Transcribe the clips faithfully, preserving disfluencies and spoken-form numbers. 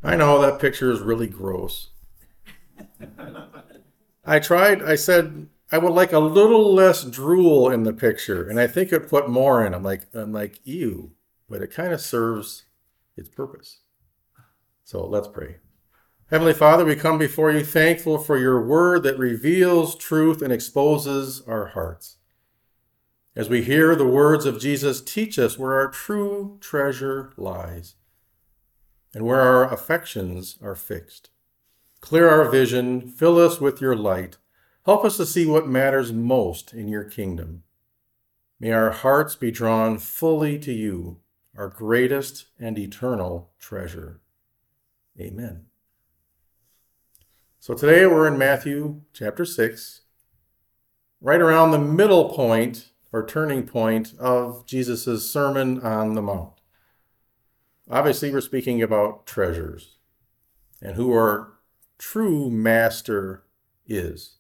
I know that picture is really gross. I tried, I said, I would like a little less drool in the picture, and I think it put more in. I'm like, I'm like, ew, but it kind of serves its purpose. So let's pray. Heavenly Father, we come before you thankful for your word that reveals truth and exposes our hearts. As we hear the words of Jesus, teach us where our true treasure lies and where our affections are fixed. Clear our vision, fill us with your light. Help us to see what matters most in your kingdom. May our hearts be drawn fully to you, our greatest and eternal treasure. Amen. So today we're in Matthew chapter six, right around the middle point or turning point of Jesus' Sermon on the Mount. Obviously, we're speaking about treasures and who our true master is.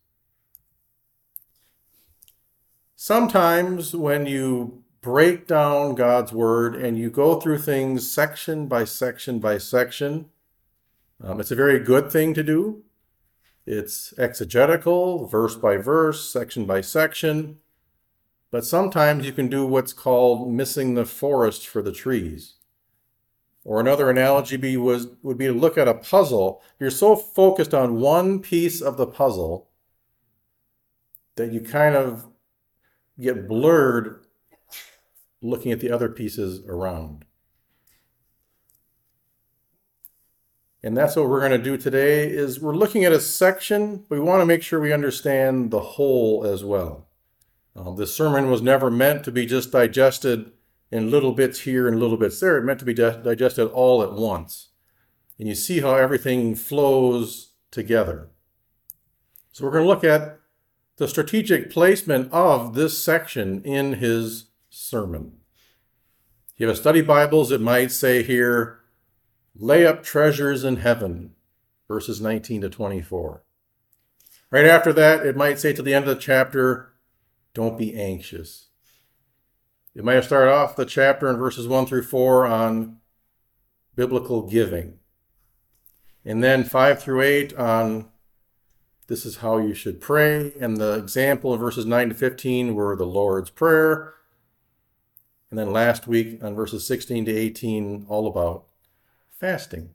Sometimes when you break down God's word and you go through things section by section by section, um, it's a very good thing to do. It's exegetical, verse by verse, section by section. But sometimes you can do what's called missing the forest for the trees. Or another analogy be, was, would be to look at a puzzle. You're so focused on one piece of the puzzle that you kind of get blurred looking at the other pieces around. And that's what we're going to do today is we're looking at a section, but we want to make sure we understand the whole as well. Uh, this sermon was never meant to be just digested in little bits here and little bits there. It meant to be di- digested all at once. And you see how everything flows together. So we're going to look at the strategic placement of this section in his sermon. If you have a study Bibles, it might say here, lay up treasures in heaven, verses nineteen to twenty-four. Right after that, it might say to the end of the chapter, don't be anxious. It might have started off the chapter in verses one through four on biblical giving. And then five through eight on this is how you should pray. And the example in verses nine to fifteen were the Lord's Prayer. And then last week on verses sixteen to eighteen, all about fasting.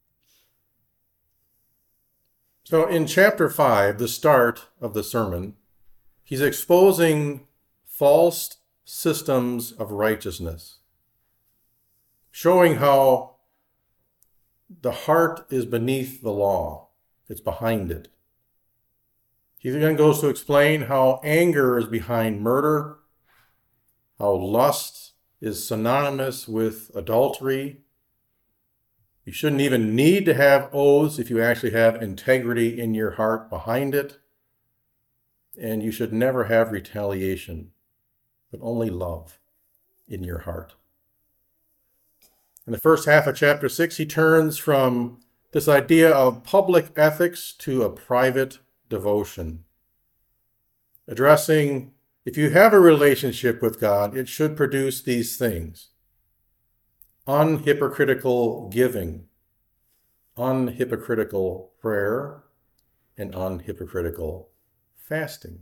So in chapter five, the start of the sermon, he's exposing false systems of righteousness, showing how the heart is beneath the law. It's behind it. He then goes to explain how anger is behind murder, how lust is synonymous with adultery. You shouldn't even need to have oaths if you actually have integrity in your heart behind it. And you should never have retaliation, but only love in your heart. In the first half of chapter six, he turns from this idea of public ethics to a private devotion, addressing if you have a relationship with God, it should produce these things: unhypocritical giving, unhypocritical prayer, and unhypocritical fasting.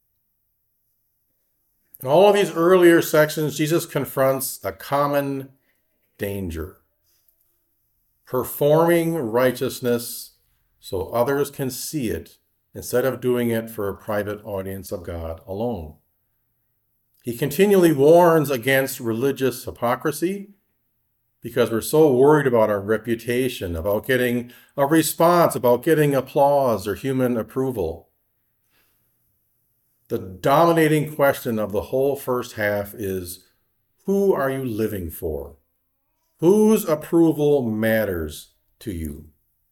In all of these earlier sections, Jesus confronts a common danger: performing righteousness so others can see it instead of doing it for a private audience of God alone. He continually warns against religious hypocrisy because we're so worried about our reputation, about getting a response, about getting applause or human approval. The dominating question of the whole first half is, who are you living for? Whose approval matters to you?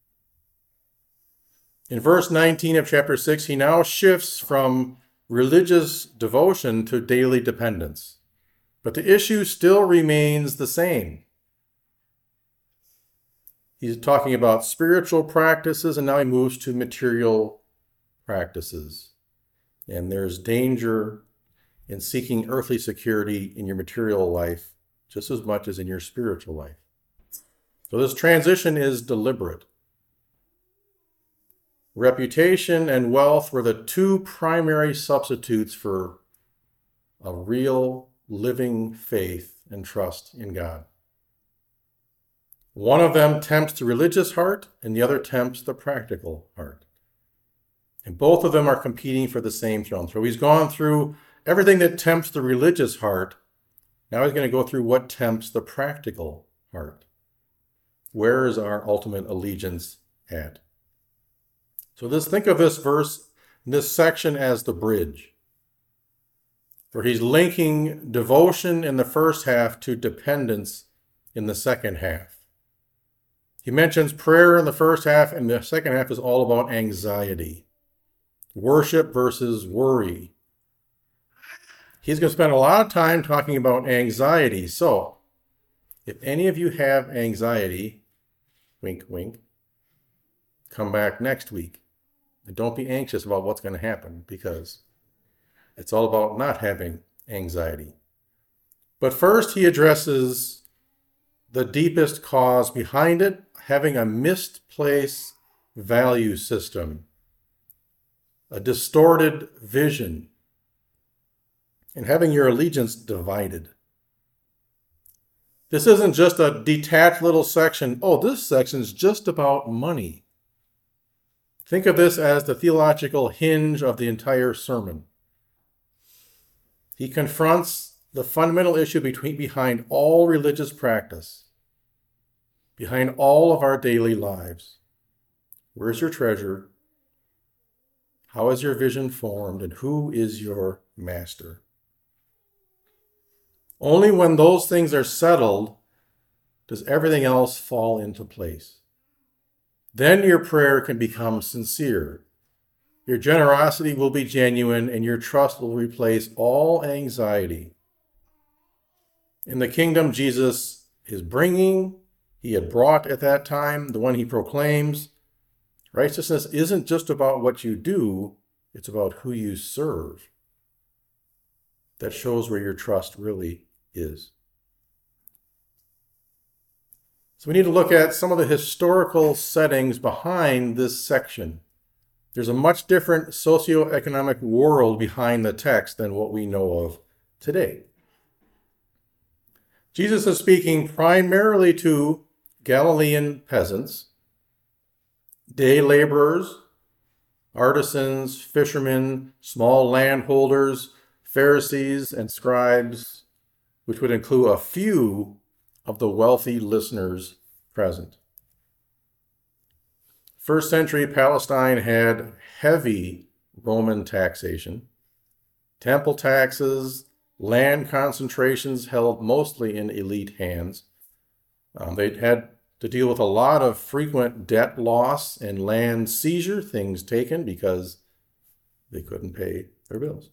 In verse nineteen of chapter six, he now shifts from religious devotion to daily dependence. But the issue still remains the same. He's talking about spiritual practices, and now he moves to material practices. And there's danger in seeking earthly security in your material life just as much as in your spiritual life. So this transition is deliberate. Reputation and wealth were the two primary substitutes for a real living faith and trust in God. One of them tempts the religious heart, and the other tempts the practical heart. And both of them are competing for the same throne. So he's gone through everything that tempts the religious heart. Now he's going to go through what tempts the practical heart. Where is our ultimate allegiance at? So let's think of this verse, this section, as the bridge. For he's linking devotion in the first half to dependence in the second half. He mentions prayer in the first half, and the second half is all about anxiety. Worship versus worry. He's going to spend a lot of time talking about anxiety. So, if any of you have anxiety, wink, wink, come back next week. And don't be anxious about what's going to happen, because it's all about not having anxiety. But first, he addresses the deepest cause behind it, having a misplaced value system, a distorted vision, and having your allegiance divided. This isn't just a detached little section. Oh, this section's just about money. Think of this as the theological hinge of the entire sermon. He confronts the fundamental issue between, behind all religious practice, behind all of our daily lives. Where's your treasure? How is your vision formed? And who is your master? Only when those things are settled does everything else fall into place. Then your prayer can become sincere. Your generosity will be genuine, and your trust will replace all anxiety. In the kingdom Jesus is bringing, he had brought at that time, the one he proclaims, righteousness isn't just about what you do, it's about who you serve. That shows where your trust really is. So we need to look at some of the historical settings behind this section. There's a much different socioeconomic world behind the text than what we know of today. Jesus is speaking primarily to Galilean peasants, day laborers, artisans, fishermen, small landholders, Pharisees, and scribes, which would include a few of the wealthy listeners present. First century Palestine had heavy Roman taxation, temple taxes, land concentrations held mostly in elite hands. Um, they had to deal with a lot of frequent debt loss and land seizure, things taken because they couldn't pay their bills.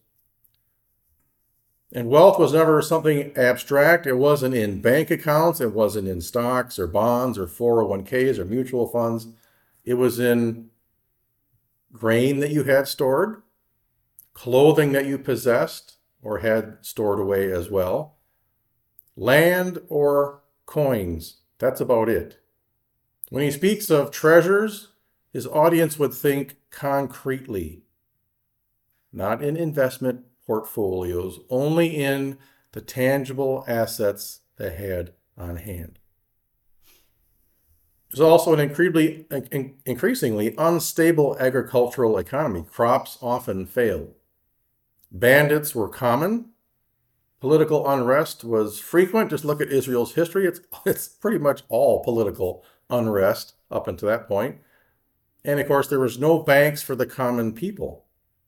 And wealth was never something abstract. It wasn't in bank accounts. It wasn't in stocks or bonds or four oh one k's or mutual funds. It was in grain that you had stored, clothing that you possessed or had stored away as well, land or coins. That's about it. When he speaks of treasures, his audience would think concretely, not in investment portfolios, only in the tangible assets they had on hand. There's also an incredibly, increasingly unstable agricultural economy. Crops often failed. Bandits were common. Political unrest was frequent. Just look at Israel's history. It's, it's pretty much all political unrest up until that point. And of course, there was no banks for the common people.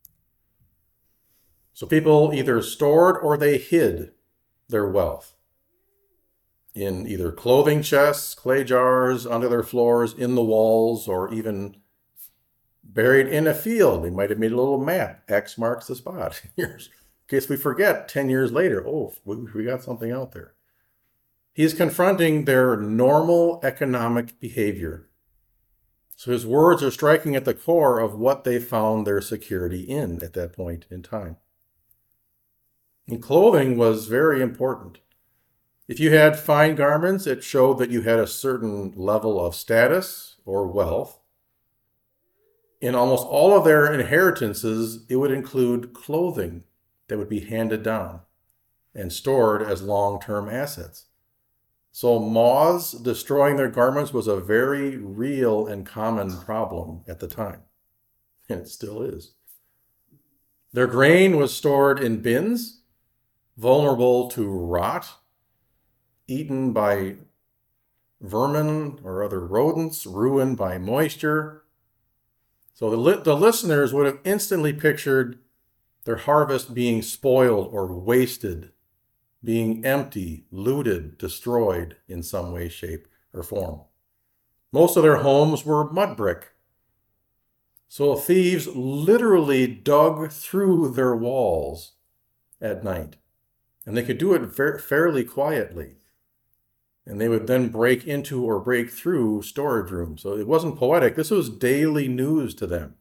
So people either stored or they hid their wealth in either clothing chests, clay jars, under their floors, in the walls, or even buried in a field. They might have made a little map. X marks the spot. In case we forget ten years later, oh, we got something out there. He's confronting their normal economic behavior. So his words are striking at the core of what they found their security in at that point in time. And clothing was very important. If you had fine garments, it showed that you had a certain level of status or wealth. In almost all of their inheritances, it would include clothing that would be handed down and stored as long-term assets. So moths destroying their garments was a very real and common problem at the time, and it still is. Their grain was stored in bins, vulnerable to rot, eaten by vermin or other rodents, ruined by moisture. So the, li- the listeners would have instantly pictured their harvest being spoiled or wasted, being empty, looted, destroyed in some way, shape, or form. Most of their homes were mud brick. So thieves literally dug through their walls at night. And they could do it fa- fairly quietly. And they would then break into or break through storage rooms. So it wasn't poetic. This was daily news to them.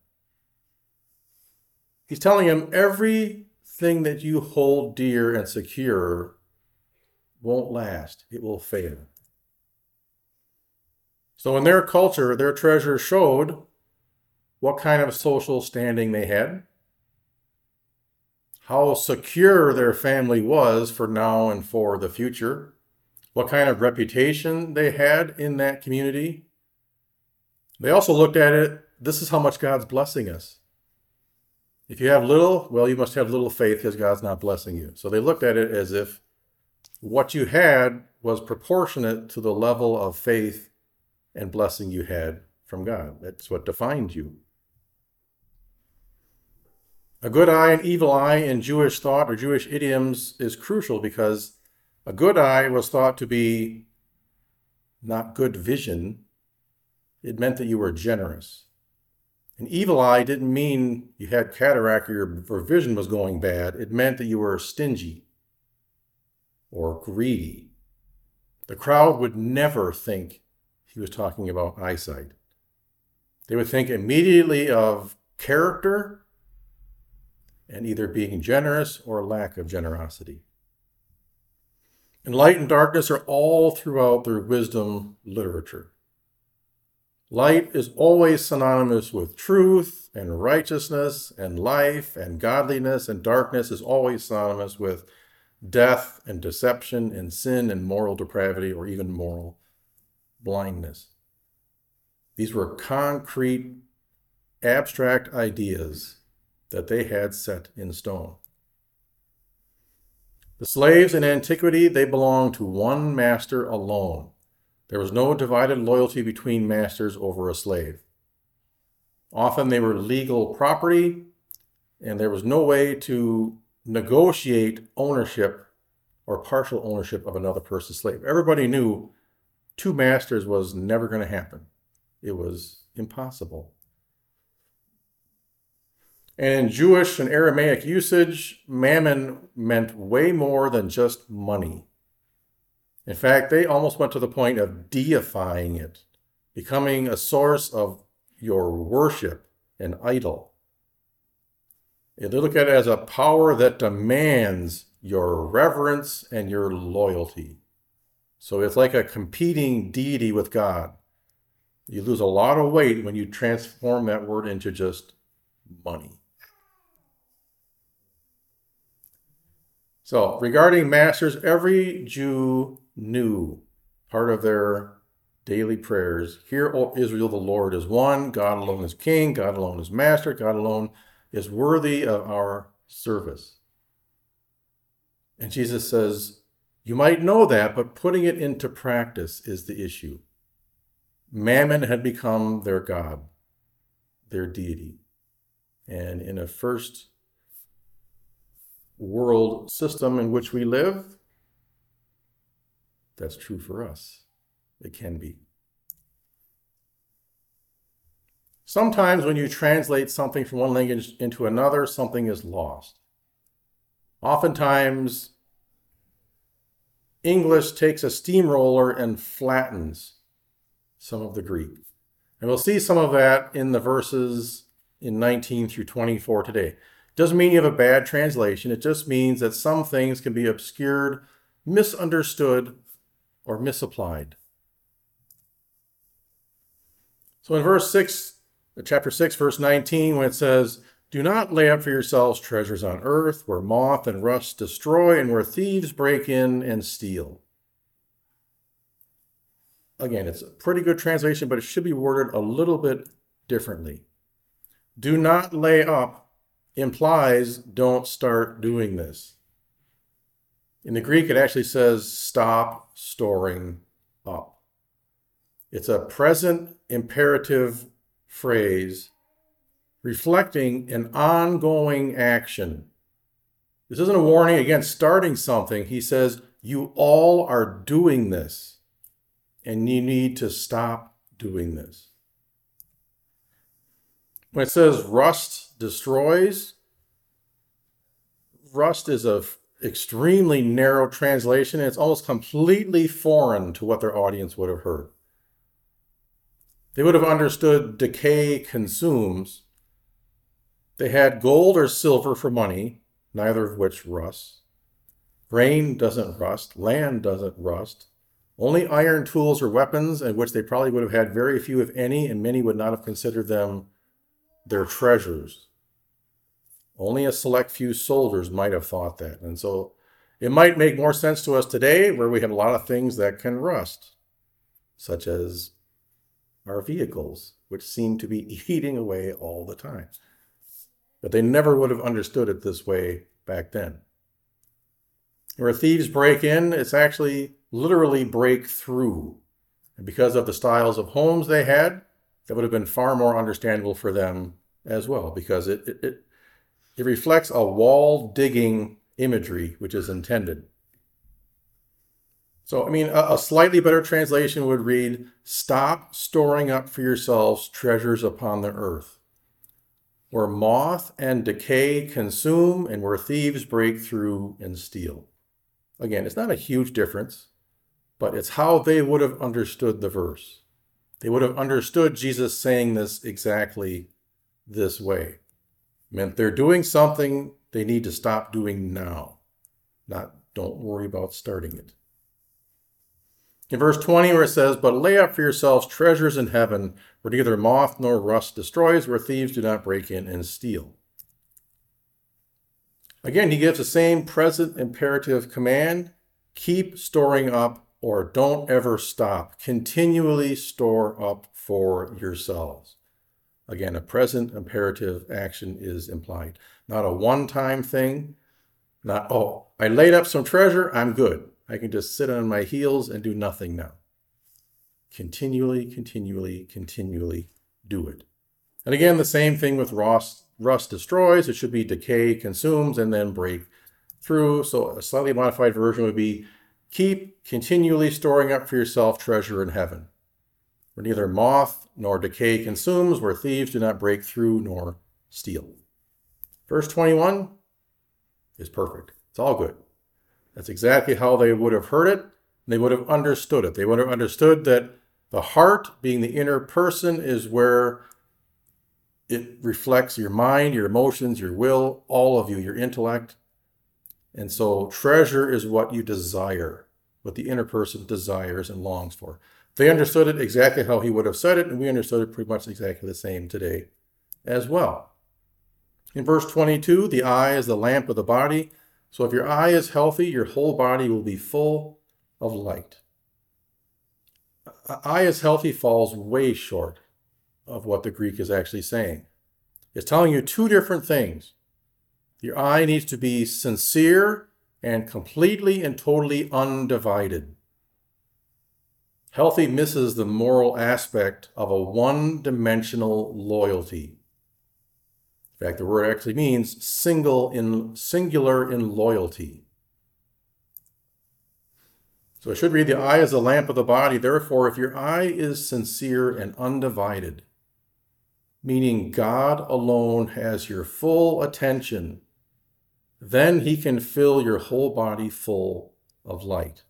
He's telling them everything that you hold dear and secure won't last. It will fail. So in their culture, their treasure showed what kind of social standing they had, how secure their family was for now and for the future, what kind of reputation they had in that community. They also looked at it, this is how much God's blessing us. If you have little, well, you must have little faith because God's not blessing you. So they looked at it as if what you had was proportionate to the level of faith and blessing you had from God. That's what defined you. A good eye and evil eye in Jewish thought or Jewish idioms is crucial because a good eye was thought to be not good vision. It meant that you were generous. An evil eye didn't mean you had cataract or your vision was going bad. It meant that you were stingy or greedy. The crowd would never think he was talking about eyesight. They would think immediately of character and either being generous or lack of generosity. And light and darkness are all throughout their wisdom literature. Light is always synonymous with truth and righteousness and life and godliness, and darkness is always synonymous with death and deception and sin and moral depravity or even moral blindness. These were concrete, abstract ideas that they had set in stone. The slaves in antiquity, they belonged to one master alone. There was no divided loyalty between masters over a slave. Often they were legal property, and there was no way to negotiate ownership or partial ownership of another person's slave. Everybody knew two masters was never going to happen. It was impossible. And in Jewish and Aramaic usage, mammon meant way more than just money. In fact, they almost went to the point of deifying it, becoming a source of your worship, an idol. They look at it as a power that demands your reverence and your loyalty. So it's like a competing deity with God. You lose a lot of weight when you transform that word into just money. So regarding masters, every Jew knew part of their daily prayers, "Hear, O Israel, the Lord is one, God alone is king, God alone is master, God alone is worthy of our service." And Jesus says, you might know that, but putting it into practice is the issue. Mammon had become their god, their deity. And in a first world system in which we live, that's true for us. It can be. Sometimes when you translate something from one language into another, something is lost. Oftentimes, English takes a steamroller and flattens some of the Greek. And we'll see some of that in the verses in nineteen through twenty-four today. Doesn't mean you have a bad translation. It just means that some things can be obscured misunderstood or misapplied. So in verse six, chapter six, verse nineteen, when it says, "Do not lay up for yourselves treasures on earth, where moth and rust destroy, and where thieves break in and steal." Again, it's a pretty good translation, but it should be worded a little bit differently. Do not lay up implies don't start doing this. In the Greek, it actually says stop storing up. It's a present imperative phrase reflecting an ongoing action. This isn't a warning against starting something. He says, you all are doing this, and you need to stop doing this. When it says rust destroys, rust is an extremely narrow translation, and it's almost completely foreign to what their audience would have heard. They would have understood decay consumes. They had gold or silver for money, neither of which rusts. Grain doesn't rust. Land doesn't rust. Only iron tools or weapons, in which they probably would have had very few, if any, and many would not have considered them their treasures. Only a select few soldiers might have thought that. And so it might make more sense to us today, where we have a lot of things that can rust, such as our vehicles, which seem to be eating away all the time. But they never would have understood it this way back then. Where thieves break in, it's actually literally break through. And because of the styles of homes they had, that would have been far more understandable for them as well, because it, it, it, it reflects a wall digging imagery, which is intended. So, I mean, a, a slightly better translation would read, stop storing up for yourselves treasures upon the earth, where moth and decay consume and where thieves break through and steal. Again, it's not a huge difference, but it's how they would have understood the verse. They would have understood Jesus saying this exactly this way. It meant they're doing something they need to stop doing now, not don't worry about starting it. In verse twenty, where it says, "But lay up for yourselves treasures in heaven, where neither moth nor rust destroys, where thieves do not break in and steal." Again, he gives the same present imperative command: keep storing up, or don't ever stop. Continually store up for yourselves. Again, a present imperative action is implied. Not a one-time thing. Not, oh, I laid up some treasure, I'm good. I can just sit on my heels and do nothing now. Continually, continually, continually do it. And again, the same thing with rust. Rust destroys. It should be decay consumes and then break through. So a slightly modified version would be, keep continually storing up for yourself treasure in heaven, where neither moth nor decay consumes, where thieves do not break through nor steal. Verse twenty-one is perfect. It's all good. That's exactly how they would have heard it. They would have understood it. They would have understood that the heart, being the inner person, is where it reflects your mind, your emotions, your will, all of you, your intellect. And so treasure is what you desire, what the inner person desires and longs for. They understood it exactly how he would have said it, and we understood it pretty much exactly the same today as well. In verse twenty-two, the eye is the lamp of the body. So if your eye is healthy, your whole body will be full of light. An eye is healthy falls way short of what the Greek is actually saying. It's telling you two different things. Your eye needs to be sincere and completely and totally undivided. Healthy misses the moral aspect of a one-dimensional loyalty. In fact, the word actually means single in singular in loyalty. So it should read, the eye is the lamp of the body. Therefore, if your eye is sincere and undivided, meaning God alone has your full attention, then he can fill your whole body full of light.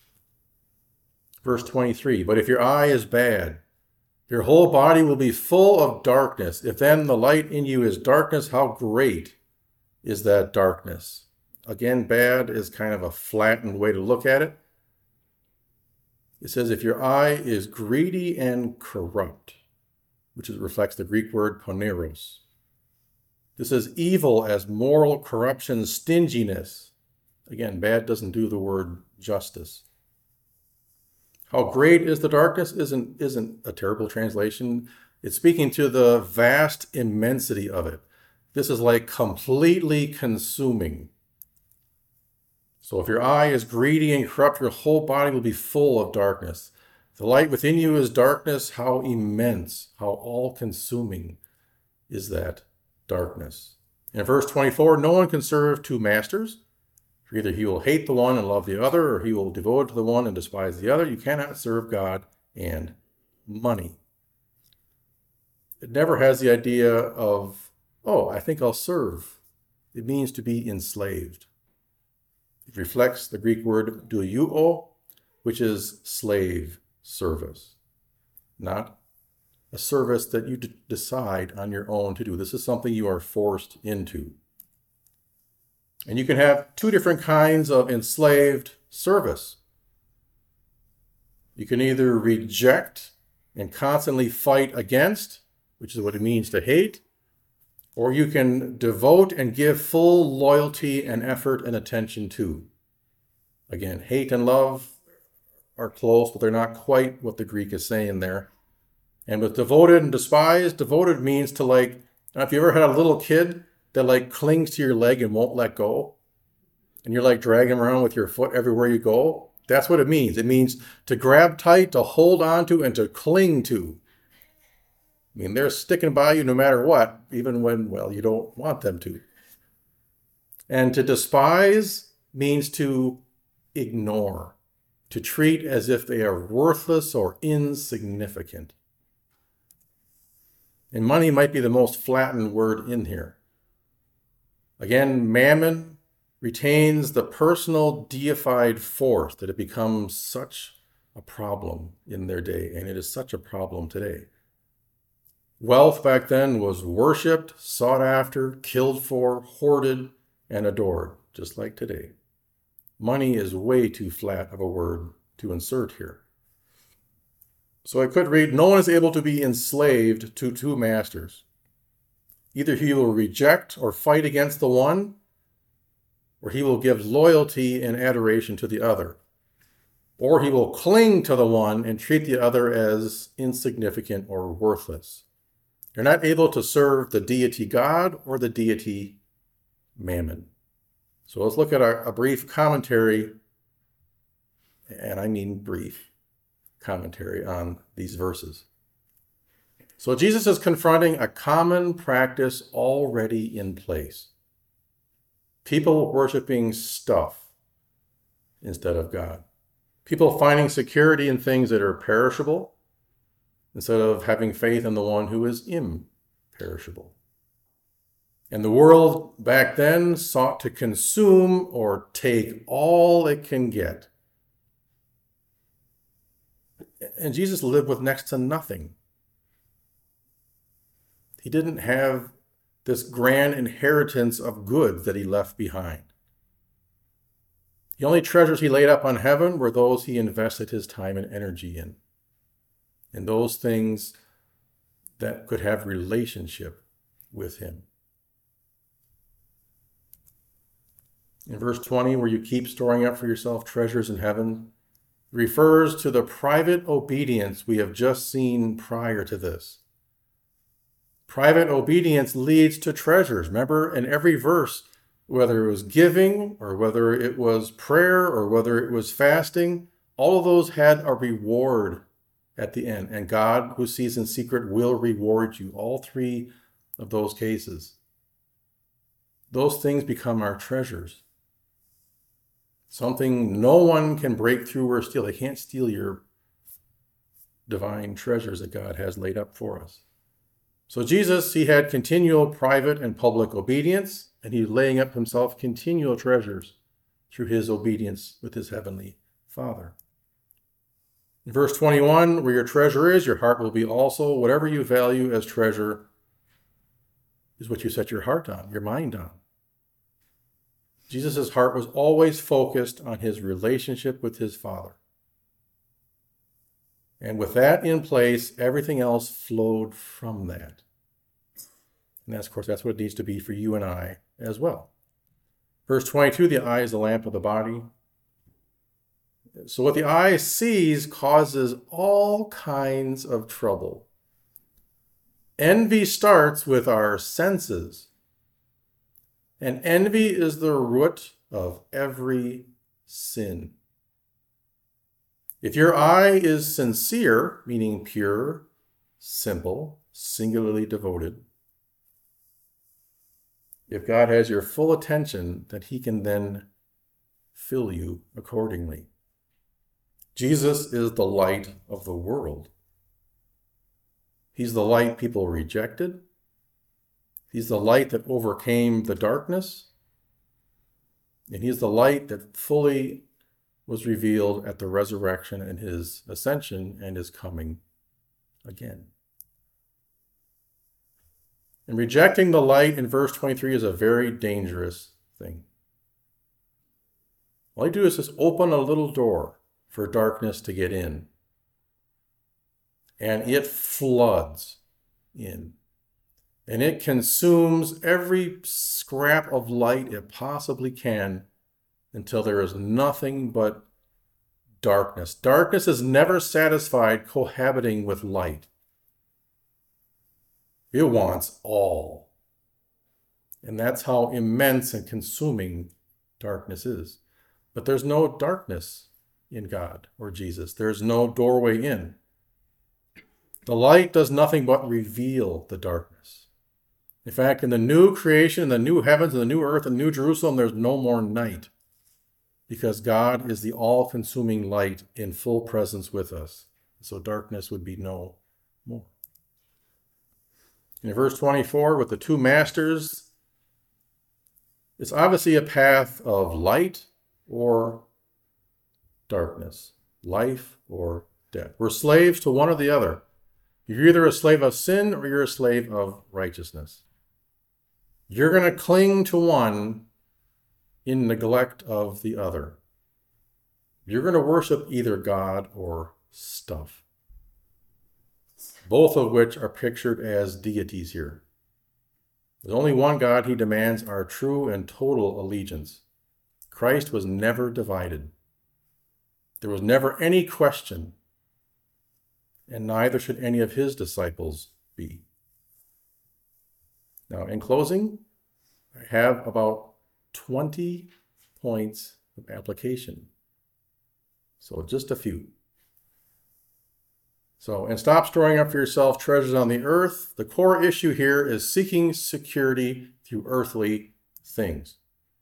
Verse twenty-three, but if your eye is bad, your whole body will be full of darkness. If then the light in you is darkness, how great is that darkness? again, bad is kind of a flattened way to look at it. It says, if your eye is greedy and corrupt, which is, reflects the Greek word poneros. This is evil as moral corruption, stinginess. Again, bad doesn't do the word justice. How great is the darkness isn't, isn't a terrible translation. It's speaking to the vast immensity of it. This is like completely consuming. So if your eye is greedy and corrupt, your whole body will be full of darkness. The light within you is darkness. How immense, how all-consuming is that darkness. In verse twenty-four, no one can serve two masters. For either he will hate the one and love the other, or he will devote to the one and despise the other. You cannot serve God and money. It never has the idea of, oh, I think I'll serve. It means to be enslaved. It reflects the Greek word doueuo, which is slave service, not a service that you d- decide on your own to do. This is something you are forced into. And you can have two different kinds of enslaved service. You can either reject and constantly fight against, which is what it means to hate, or you can devote and give full loyalty and effort and attention to. Again, hate and love are close, but they're not quite what the Greek is saying there. And with devoted and despised, devoted means to like, if you ever had a little kid that like clings to your leg and won't let go, and you're like dragging them around with your foot everywhere you go, that's what it means. It means to grab tight, to hold on to, and to cling to. I mean, they're sticking by you no matter what, even when, well, you don't want them to. And to despise means to ignore, to treat as if they are worthless or insignificant. And money might be the most flattened word in here. Again, mammon retains the personal deified force that it becomes such a problem in their day, and it is such a problem today. Wealth back then was worshipped, sought after, killed for, hoarded, and adored, just like today. Money is way too flat of a word to insert here. So I could read, no one is able to be enslaved to two masters. Either he will reject or fight against the one, or he will give loyalty and adoration to the other. Or he will cling to the one and treat the other as insignificant or worthless. You're not able to serve the deity God or the deity Mammon. So let's look at a, a brief commentary, and I mean brief commentary on these verses. So Jesus is confronting a common practice already in place. People worshiping stuff instead of God. People finding security in things that are perishable instead of having faith in the one who is imperishable. And the world back then sought to consume or take all it can get. And Jesus lived with next to nothing. He didn't have this grand inheritance of goods that he left behind. The only treasures he laid up on heaven were those he invested his time and energy in. And those things that could have relationship with him. In verse twenty, where you keep storing up for yourself treasures in heaven, refers to the private obedience we have just seen prior to this. Private obedience leads to treasures. Remember, in every verse, whether it was giving or whether it was prayer or whether it was fasting, all of those had a reward at the end. And God, who sees in secret, will reward you. All three of those cases. Those things become our treasures. Something no one can break through or steal. They can't steal your divine treasures that God has laid up for us. So Jesus, he had continual private and public obedience, and he was laying up himself continual treasures through his obedience with his heavenly Father. In verse twenty-one, where your treasure is, your heart will be also. Whatever you value as treasure is what you set your heart on, your mind on. Jesus' heart was always focused on his relationship with his Father. And with that in place, everything else flowed from that. And that's, of course, that's what it needs to be for you and I as well. Verse twenty-two, the eye is the lamp of the body. So what the eye sees causes all kinds of trouble. Envy starts with our senses. And envy is the root of every sin. If your eye is sincere, meaning pure, simple, singularly devoted, if God has your full attention, then he can then fill you accordingly. Jesus is the light of the world. He's the light people rejected. He's the light that overcame the darkness. And he's the light that fully was revealed at the resurrection and his ascension and his coming again. And rejecting the light in verse twenty-three is a very dangerous thing. All you do is just open a little door for darkness to get in. And it floods in. And it consumes every scrap of light it possibly can until there is nothing but darkness. Darkness is never satisfied cohabiting with light. It wants all. And that's how immense and consuming darkness is. But there's no darkness in God or Jesus. There's no doorway in. The light does nothing but reveal the darkness. In fact, in the new creation, in the new heavens, and the new earth, and new Jerusalem, there's no more night. Because God is the all-consuming light in full presence with us. So darkness would be no more. In verse twenty-four, with the two masters, it's obviously a path of light or darkness, life or death. We're slaves to one or the other. You're either a slave of sin or you're a slave of righteousness. You're going to cling to one in neglect of the other. You're going to worship either God or stuff, both of which are pictured as deities here. There's only one God. He demands our true and total allegiance. Christ was never divided. There was never any question, and neither should any of his disciples be. Now, in closing, I have about twenty points of application. So just a few. So, and stop storing up for yourself treasures on the earth. The core issue here is seeking security through earthly things.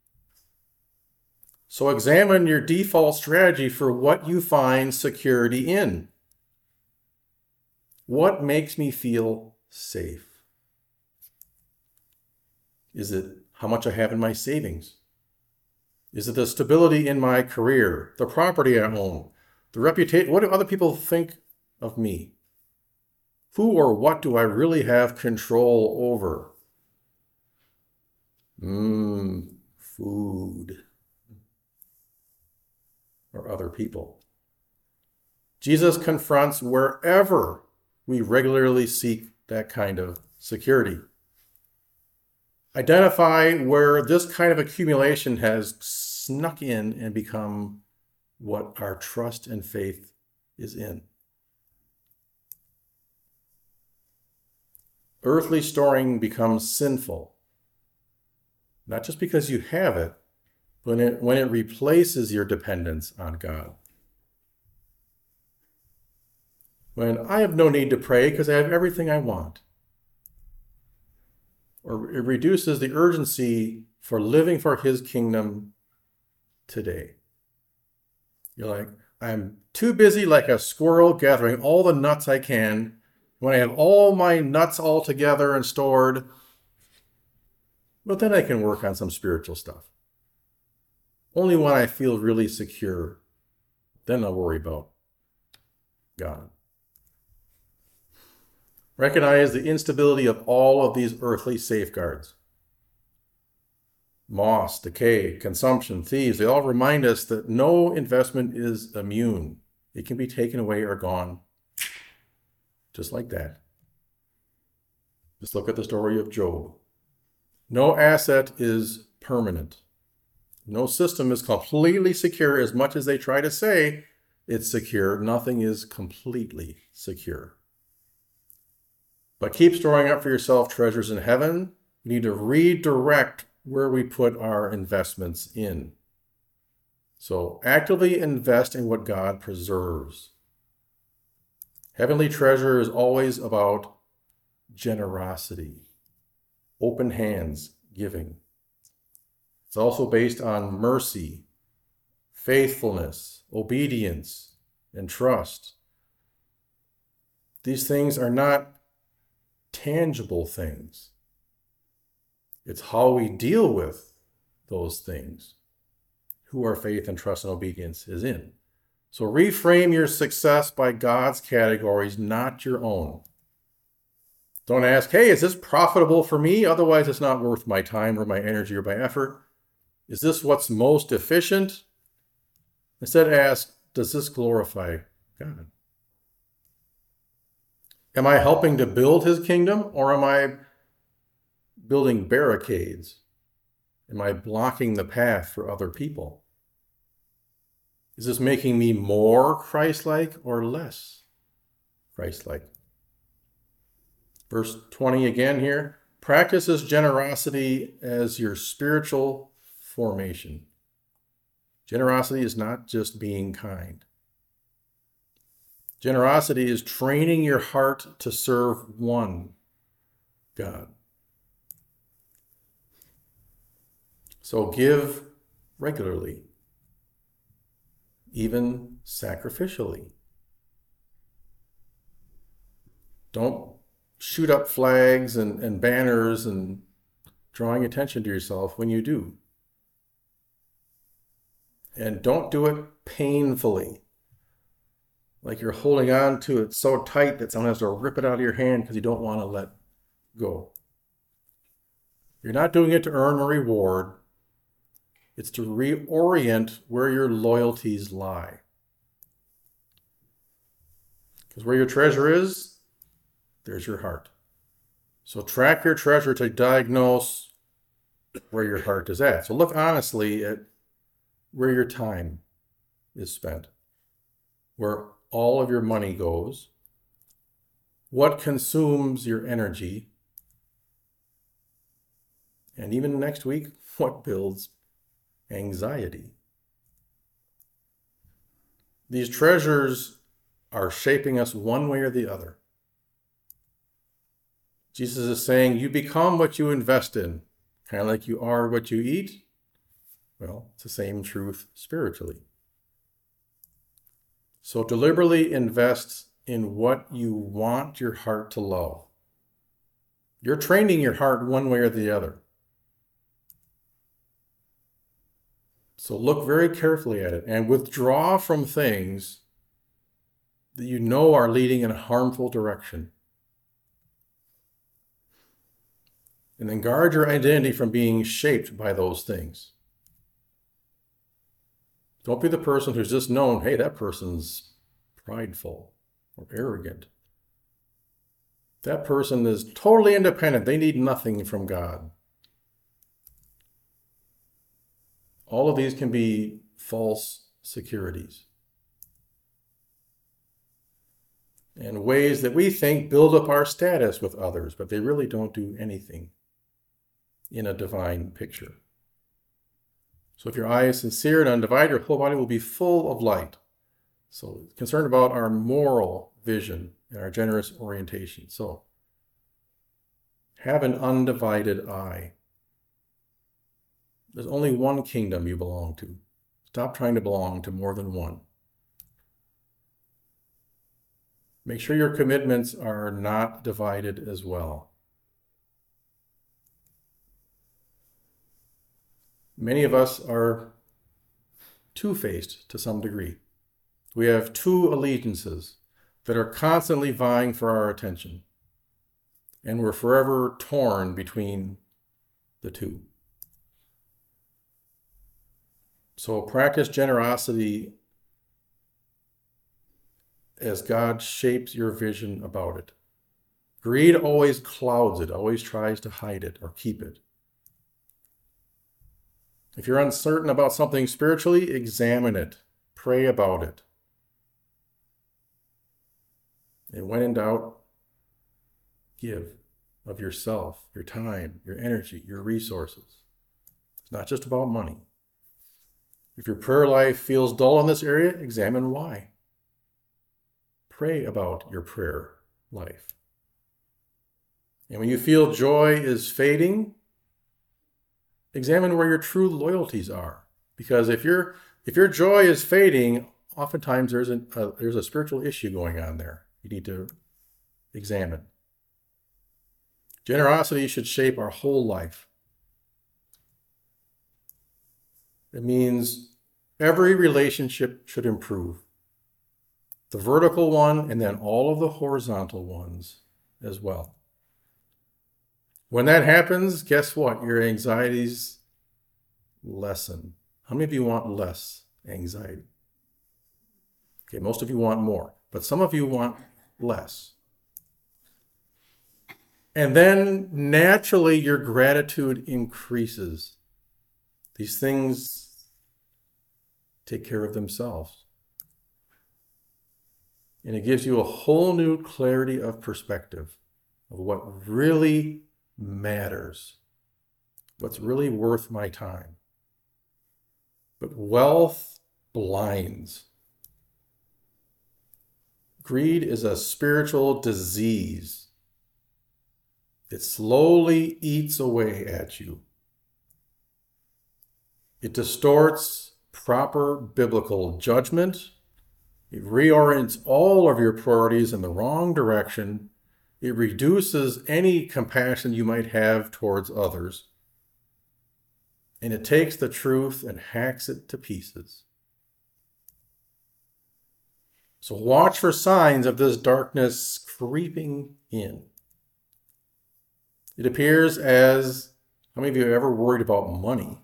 So examine your default strategy for what you find security in. What makes me feel safe? Is it how much I have in my savings? Is it the stability in my career, the property I own, the reputation? What do other people think of me? Who or what do I really have control over? Mmm, food. Or other people. Jesus confronts wherever we regularly seek that kind of security. Identify where this kind of accumulation has snuck in and become what our trust and faith is in. Earthly storing becomes sinful, not just because you have it, but when it, when it replaces your dependence on God. When I have no need to pray because I have everything I want. Or it reduces the urgency for living for his kingdom today. You're like, I'm too busy like a squirrel gathering all the nuts I can. When I have all my nuts all together and stored, well, then I can work on some spiritual stuff. Only when I feel really secure, then I'll worry about God. Recognize the instability of all of these earthly safeguards. moss, decay, consumption, thieves, they all remind us that no investment is immune. It can be taken away or gone just like that. Just look at the story of Job. No asset is permanent. No system is completely secure. As much as they try to say it's secure, nothing is completely secure. But keep storing up for yourself treasures in heaven. We need to redirect where we put our investments in. So actively invest in what God preserves. Heavenly treasure is always about generosity, open hands, giving. It's also based on mercy, faithfulness, obedience, and trust. These things are not tangible things. It's how we deal with those things, who our faith and trust and obedience is in. So reframe your success by God's categories, not your own. Don't ask, hey, is this profitable for me? Otherwise, it's not worth my time or my energy or my effort. Is this what's most efficient? Instead, ask, does this glorify God? Am I helping to build his kingdom, or am I building barricades? Am I blocking the path for other people? Is this making me more Christ-like or less Christ-like? Verse twenty again here. Practice this generosity as your spiritual formation. Generosity is not just being kind. Generosity is training your heart to serve one God. So give regularly, even sacrificially. Don't shoot up flags and, and banners and drawing attention to yourself when you do. And don't do it painfully, like you're holding on to it so tight that someone has to rip it out of your hand because you don't want to let go. You're not doing it to earn a reward. It's to reorient where your loyalties lie. Because where your treasure is, there's your heart. So track your treasure to diagnose where your heart is at. So look honestly at where your time is spent, where all of your money goes, what consumes your energy, and even next week, what builds anxiety. These treasures are shaping us one way or the other. Jesus is saying, you become what you invest in, kind of like you are what you eat. Well, it's the same truth spiritually. So deliberately invest in what you want your heart to love. You're training your heart one way or the other. So look very carefully at it and withdraw from things that you know are leading in a harmful direction. And then guard your identity from being shaped by those things. Don't be the person who's just known, hey, that person's prideful or arrogant. That person is totally independent. They need nothing from God. All of these can be false securities and ways that we think build up our status with others, but they really don't do anything in a divine picture. So if your eye is sincere and undivided, your whole body will be full of light. So concerned about our moral vision and our generous orientation. So have an undivided eye. There's only one kingdom you belong to. Stop trying to belong to more than one. Make sure your commitments are not divided as well. Many of us are two-faced to some degree. We have two allegiances that are constantly vying for our attention, and we're forever torn between the two. So practice generosity as God shapes your vision about it. Greed always clouds it, always tries to hide it or keep it. If you're uncertain about something spiritually, examine it. Pray about it. And when in doubt, give of yourself, your time, your energy, your resources. It's not just about money. If your prayer life feels dull in this area, examine why. Pray about your prayer life. And when you feel joy is fading, examine where your true loyalties are. Because if your if your joy is fading, oftentimes there's a, a there's a spiritual issue going on there. You need to examine. Generosity should shape our whole life. It means every relationship should improve. The vertical one and then all of the horizontal ones as well. When that happens, guess what? Your anxieties lessen. How many of you want less anxiety? Okay, most of you want more, but some of you want less. And then naturally your gratitude increases. These things take care of themselves. And it gives you a whole new clarity of perspective of what really matters, what's really worth my time. But wealth blinds. Greed is a spiritual disease. It slowly eats away at you. It distorts proper biblical judgment. It reorients all of your priorities in the wrong direction. It reduces any compassion you might have towards others. And it takes the truth and hacks it to pieces. So watch for signs of this darkness creeping in. It appears as, how many of you have ever worried about money?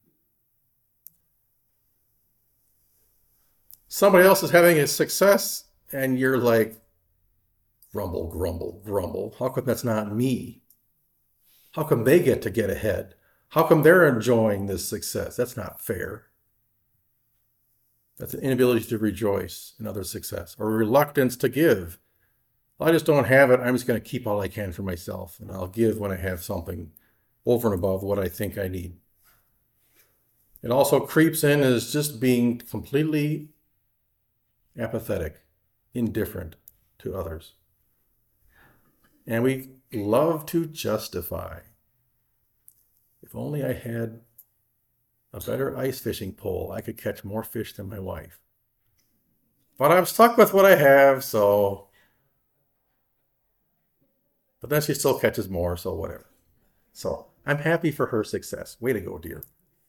Somebody else is having a success and you're like, grumble, grumble, grumble. How come that's not me? How come they get to get ahead? How come they're enjoying this success? That's not fair. That's an inability to rejoice in other success or reluctance to give. Well, I just don't have it. I'm just going to keep all I can for myself, and I'll give when I have something over and above what I think I need. It also creeps in as just being completely apathetic, indifferent to others. And we love to justify. If only I had a better ice fishing pole, I could catch more fish than my wife. But I'm stuck with what I have, so... But then she still catches more, so whatever. So I'm happy for her success. Way to go, dear.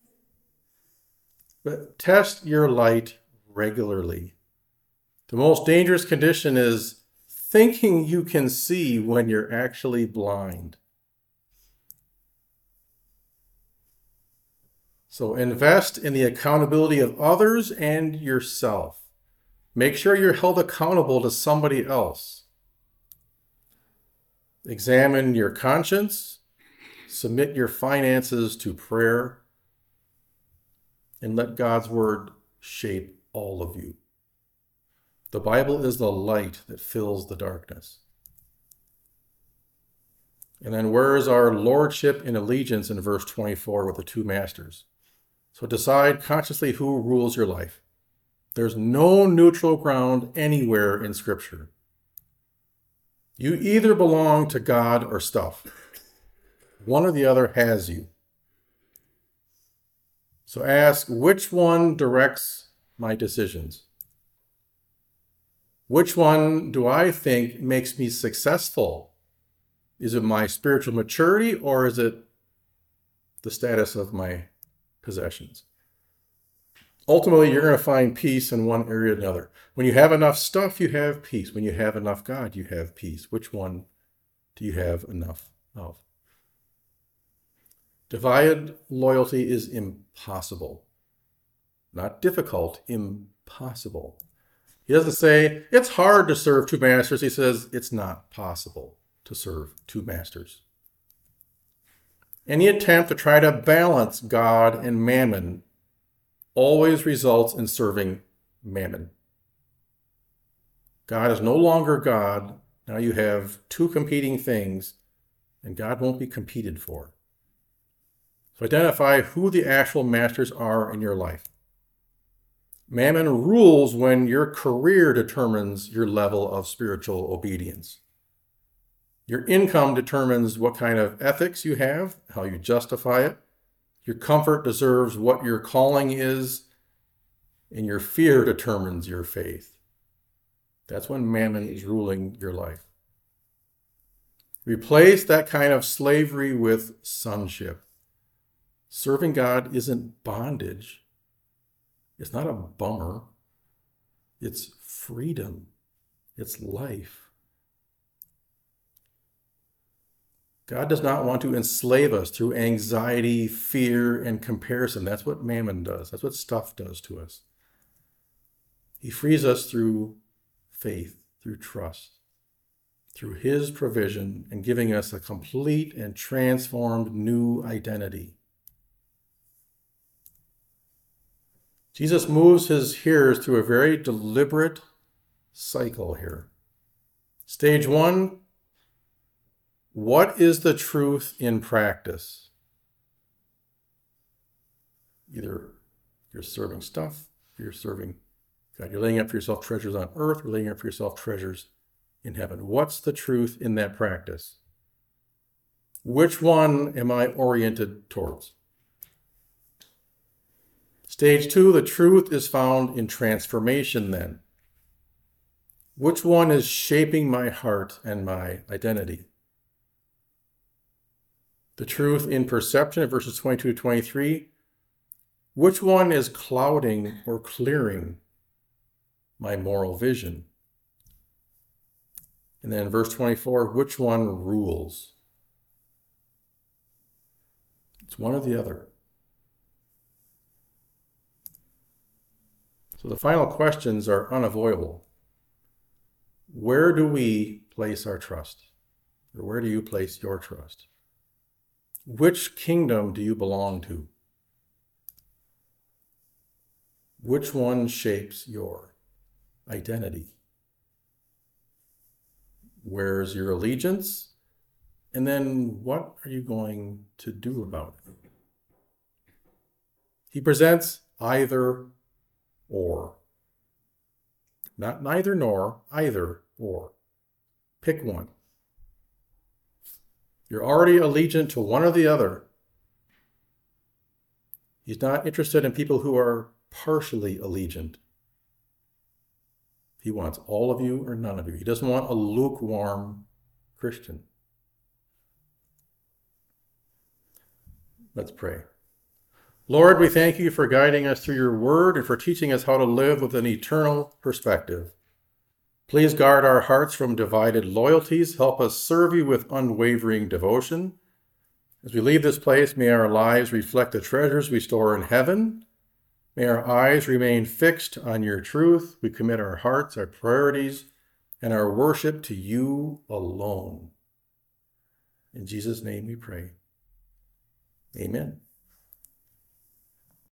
But test your light regularly. The most dangerous condition is thinking you can see when you're actually blind. So invest in the accountability of others and yourself. Make sure you're held accountable to somebody else. Examine your conscience, submit your finances to prayer, and let God's word shape all of you. The Bible is the light that fills the darkness. And then where is our lordship and allegiance in verse twenty-four with the two masters? So decide consciously who rules your life. There's no neutral ground anywhere in Scripture. You either belong to God or stuff. One or the other has you. So ask, which one directs my decisions? Which one do I think makes me successful? Is it my spiritual maturity or is it the status of my possessions? Ultimately, you're going to find peace in one area or another. When you have enough stuff, you have peace. When you have enough God, you have peace. Which one do you have enough of? Divided loyalty is impossible. not difficult, impossible. He doesn't say it's hard to serve two masters. He says it's not possible to serve two masters. Any attempt to try to balance God and mammon always results in serving mammon. God is no longer God. Now you have two competing things, and God won't be competed for. So identify who the actual masters are in your life. Mammon rules when your career determines your level of spiritual obedience. Your income determines what kind of ethics you have, how you justify it. Your comfort deserves what your calling is, and your fear determines your faith. That's when mammon is ruling your life. Replace that kind of slavery with sonship. Serving God isn't bondage. It's not a bummer. It's freedom. It's life. God does not want to enslave us through anxiety, fear, and comparison. That's what mammon does. That's what stuff does to us. He frees us through faith, through trust, through his provision, and giving us a complete and transformed new identity. Jesus moves his hearers through a very deliberate cycle here. Stage one, what is the truth in practice? Either you're serving stuff, or you're serving God. You're laying up for yourself treasures on earth, you're laying up for yourself treasures in heaven. What's the truth in that practice? Which one am I oriented towards? Stage two, the truth is found in transformation then. Which one is shaping my heart and my identity? The truth in perception of verses twenty-two to twenty-three. Which one is clouding or clearing my moral vision? And then verse twenty-four, which one rules? It's one or the other. So the final questions are unavoidable. Where do we place our trust? Or where do you place your trust? Which kingdom do you belong to? Which one shapes your identity? Where's your allegiance? And then what are you going to do about it? He presents either or. Not neither nor, either or. Pick one. You're already allegiant to one or the other. He's not interested in people who are partially allegiant. He wants all of you or none of you. He doesn't want a lukewarm Christian. Let's pray. Lord, we thank you for guiding us through your word and for teaching us how to live with an eternal perspective. Please guard our hearts from divided loyalties. Help us serve you with unwavering devotion. As we leave this place, may our lives reflect the treasures we store in heaven. May our eyes remain fixed on your truth. We commit our hearts, our priorities, and our worship to you alone. In Jesus' name we pray. Amen.